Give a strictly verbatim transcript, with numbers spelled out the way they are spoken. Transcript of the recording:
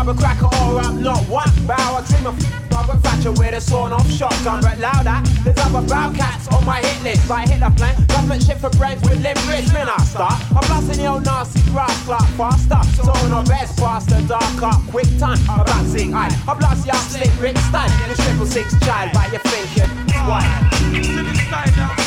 Margaret Cracker or I'm not one. Bow, I dream of Margaret Thatcher with a sawn off shotgun. But louder, there's other brown cats on my hit list. Like Hitler plan, government shit for brains with limp wrists. When I start, I'm blasting the old nasty grass clock faster. So on our best, faster, dark up, quick time. I'm blasting I, I blast the up, slick, Rick Stein. The triple six child, but you're thinking, why? To this side now.